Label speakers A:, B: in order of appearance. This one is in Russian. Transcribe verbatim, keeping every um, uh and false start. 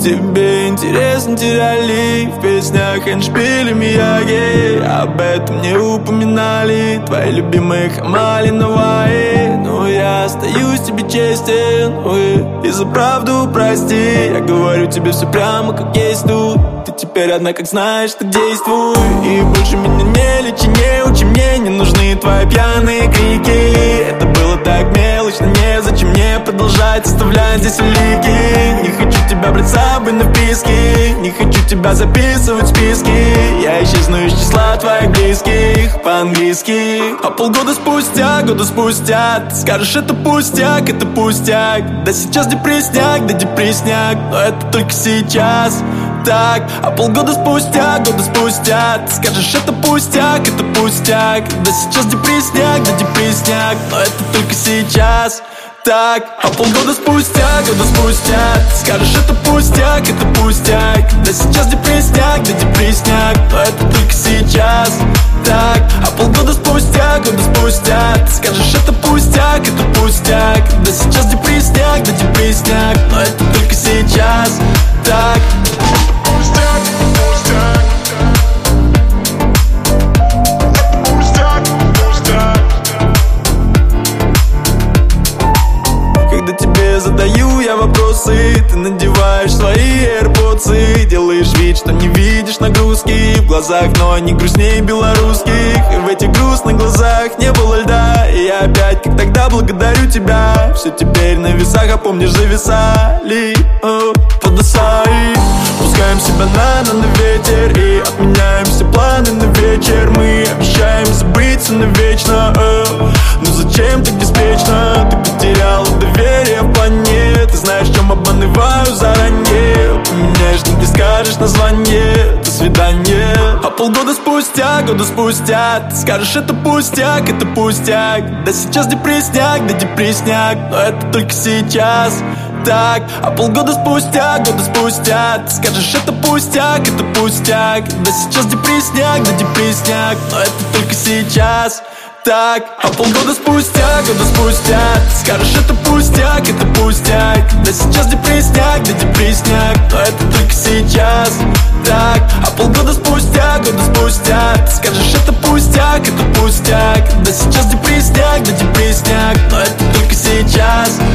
A: Тебе интересно, теряли в песнях эндшпили Мияги. Об этом не упоминали твои любимые Хамали Наваи. Но я остаюсь тебе честен, ой, и за правду прости. Я говорю тебе все прямо как есть тут. Ты теперь одна, как знаешь, ты действуй. И больше меня не лечи, не учи, мне не нужны твои пьяные крики. Это было так мелочно, незачем мне продолжать оставлять здесь улики. Не хочу тебя брать с собой на вписки, не хочу тебя записывать в списки. Я исчезну из числа твоих близких по-английски. А полгода спустя, года спустя ты скажешь, это пустяк, это пустяк. Да сейчас депресняк, да депресняк, но это только сейчас. Так, а полгода спустя, года спустя ты скажешь, это пустяк, это пустяк. Да сейчас депресняк, да депресняк, но это только сейчас. Так, а полгода спустя, года спустя ты скажешь, это пустяк, это пустяк. Да сейчас депресняк, да депресняк, но это только сейчас. Так, а полгода спустя, года спустя ты скажешь, это пустяк, это пустяк. Да сейчас депресняк, да депресняк, но это только сейчас. Так. Когда тебе задаю я вопросы, ты надеваешь свои AirPods и делаешь вид, что не видишь нагрузки в глазах, но они грустнее белорусских. И в этих грустных глазах не было льда. И я опять, как тогда, благодарю тебя. Все теперь на весах, а помнишь, зависали о, подосай. Пускаем себя на, на, на ветер и отменяем все планы на вечер. Мы обещаем забыться навечно, э. Ну зачем так беспечно? Ты потеряла доверие в плане. Ты знаешь, в чем обманываю заранее. Поменяешь, но не скажешь название. До свидания. А полгода спустя, года спустя ты скажешь, это пустяк, это пустяк. Да сейчас депресняк, да депресняк, но это только сейчас. Так, а полгода спустя, года спустя ты скажешь, это пустяк, это пустяк. Да сейчас депресняк, да депресняк, но это только сейчас. Так, а полгода спустя, года спустя ты скажешь, это пустяк, это пустяк. Да сейчас депресняк, да депресняк, но это только сейчас. Так, а полгода спустя, года спустя ты скажешь, это пустяк, это пустяк. Да сейчас депресняк, да депресняк, но это только сейчас.